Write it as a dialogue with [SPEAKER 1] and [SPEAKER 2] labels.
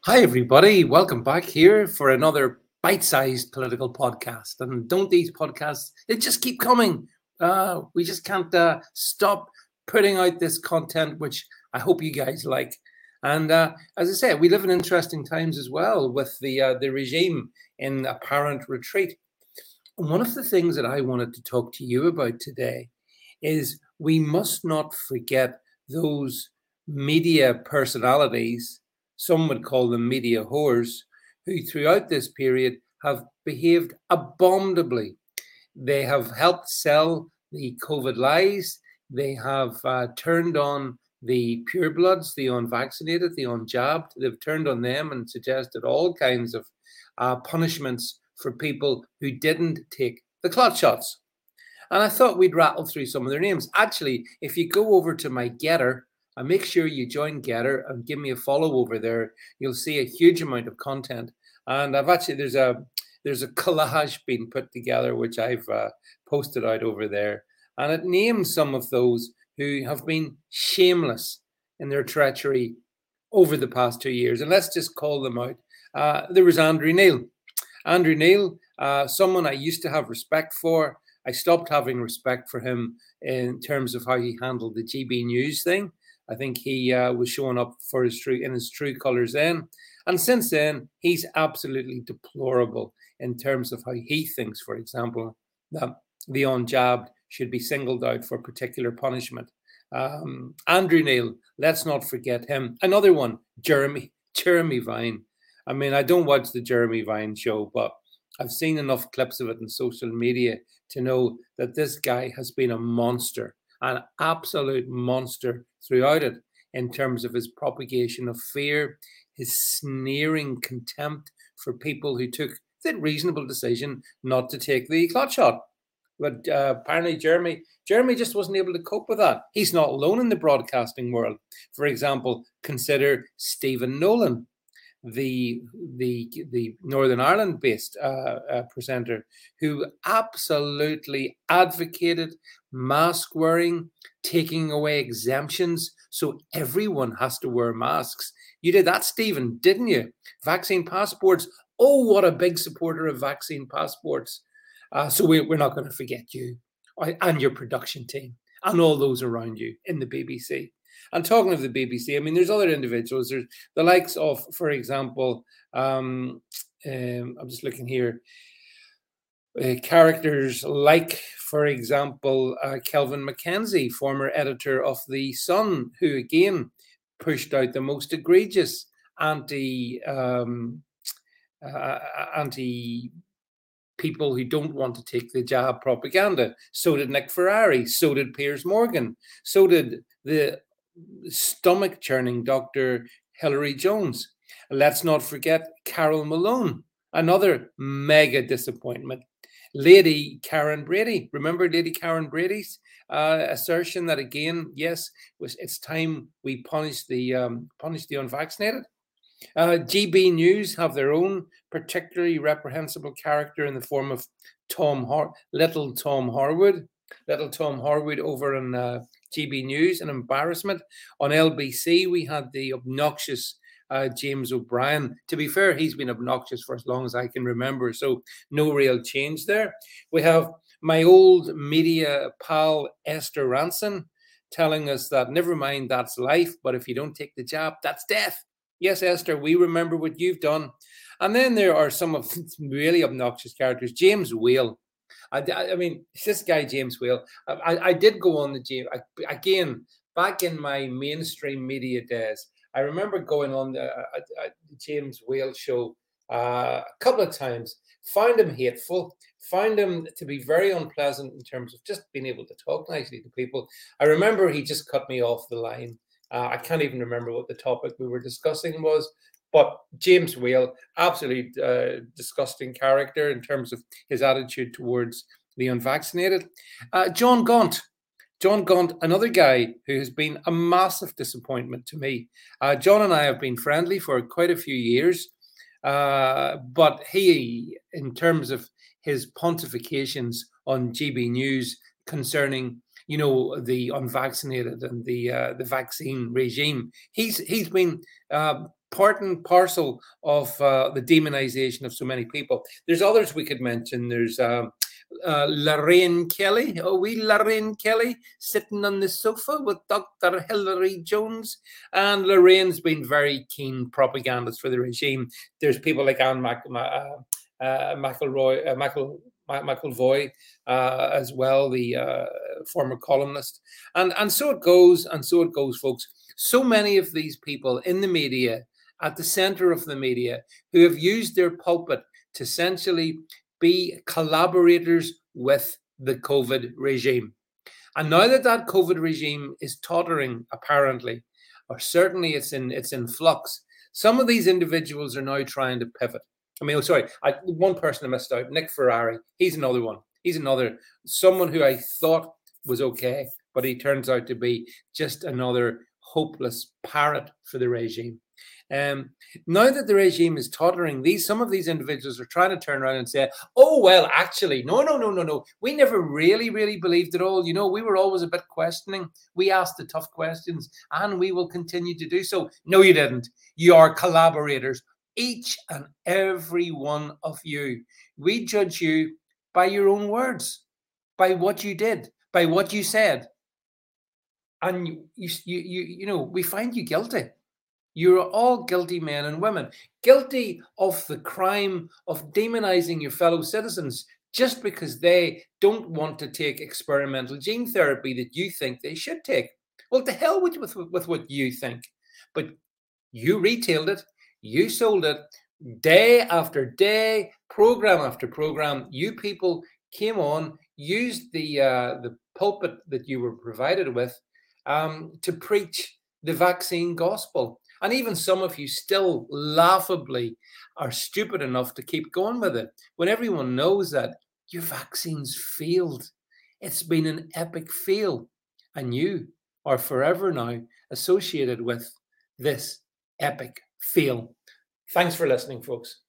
[SPEAKER 1] Hi, everybody. Welcome back here for another bite-sized political podcast. And don't these podcasts, they just keep coming. We just can't stop putting out this content, which I hope you guys like. And as I say, we live in interesting times as well with the regime in apparent retreat. And one of the things that I wanted to talk to you about today is we must not forget those media personalities, some would call them media whores, who throughout this period have behaved abominably. They have helped sell the COVID lies. They have turned on the purebloods, the unvaccinated, the unjabbed. They've turned on them and suggested all kinds of punishments for people who didn't take the clot shots. And I thought we'd rattle through some of their names. Actually, if you go over to my Getter and make sure you join Getter and give me a follow over there, you'll see a huge amount of content. And I've actually there's a collage being put together which I've posted out over there, and it names some of those who have been shameless in their treachery over the past 2 years. And let's just call them out. There was Andrew Neil. Andrew Neil, someone I used to have respect for. I stopped having respect for him in terms of how he handled the GB News thing. I think he was showing up for his true colours then. And since then, he's absolutely deplorable in terms of how he thinks, for example, that the unjabbed should be singled out for particular punishment. Andrew Neil, let's not forget him. Another one, Jeremy Vine. I mean, I don't watch the Jeremy Vine show, but I've seen enough clips of it in social media to know that this guy has been a monster, an absolute monster throughout it in terms of his propagation of fear, his sneering contempt for people who took the reasonable decision not to take the clot shot. But apparently Jeremy just wasn't able to cope with that. He's not alone in the broadcasting world. For example, consider Stephen Nolan, the Northern Ireland based presenter, who absolutely advocated mask wearing, taking away exemptions so everyone has to wear masks. You did that, Stephen, didn't you? Vaccine passports. Oh, what a big supporter of vaccine passports. So we're not going to forget you and your production team and all those around you in the BBC. And talking of the BBC, I mean, there's other individuals. There's the likes of, for example, I'm just looking here, characters like, for example, Kelvin MacKenzie, former editor of The Sun, who again pushed out the most egregious anti people who don't want to take the jab propaganda. So did Nick Ferrari. So did Piers Morgan. So did the stomach churning Dr. Hilary Jones. Let's not forget Carol Malone, another mega disappointment. Lady Karen Brady. Remember Lady Karen Brady's assertion that again, yes, it's time we punish the unvaccinated. GB News have their own particularly reprehensible character in the form of Little Tom Harwood. Little Tom Harwood over on GB News, an embarrassment. On LBC, we had the obnoxious James O'Brien. To be fair, he's been obnoxious for as long as I can remember, so no real change there. We have my old media pal Esther Ranson telling us that never mind, that's life, but if you don't take the jab, that's death. Yes, Esther, we remember what you've done. And then there are some of really obnoxious characters. James Whale. I mean, this guy, James Whale. I did go on the James. Again, back in my mainstream media days, I remember going on the James Whale show a couple of times. Found him hateful. Found him to be very unpleasant in terms of just being able to talk nicely to people. I remember he just cut me off the line. I can't even remember what the topic we were discussing was, but James Whale, absolutely disgusting character in terms of his attitude towards the unvaccinated. John Gaunt, another guy who has been a massive disappointment to me. John and I have been friendly for quite a few years, but he, in terms of his pontifications on GB News concerning the unvaccinated and the vaccine regime, he's been part and parcel of the demonization of so many people. There's others we could mention. There's Lorraine Kelly, Lorraine Kelly, sitting on the sofa with Dr. Hilary Jones. And Lorraine's been very keen propagandist for the regime. There's people like Anne McElvoy as well, the former columnist. And so it goes, folks. So many of these people in the media, at the center of the media, who have used their pulpit to essentially be collaborators with the COVID regime. And now that that COVID regime is tottering, apparently, or certainly it's in flux, some of these individuals are now trying to pivot. I mean, one person I missed out, Nick Ferrari. He's another one. He's someone who I thought was okay, but he turns out to be just another hopeless parrot for the regime. Now that the regime is tottering, some of these individuals are trying to turn around and say, oh, well, actually, no. We never really believed it all. You know, we were always a bit questioning. We asked the tough questions and we will continue to do so. No, you didn't. You are collaborators, each and every one of you. We judge you by your own words, by what you did, by what you said. And you know, we find you guilty. You're all guilty men and women, guilty of the crime of demonizing your fellow citizens just because they don't want to take experimental gene therapy that you think they should take. Well, to hell with what you think. But you retailed it, you sold it day after day, program after program. You people came on, used the pulpit that you were provided with to preach the vaccine gospel. And even some of you still laughably are stupid enough to keep going with it when everyone knows that your vaccines failed. It's been an epic fail. And you are forever now associated with this epic fail. Thanks for listening, folks.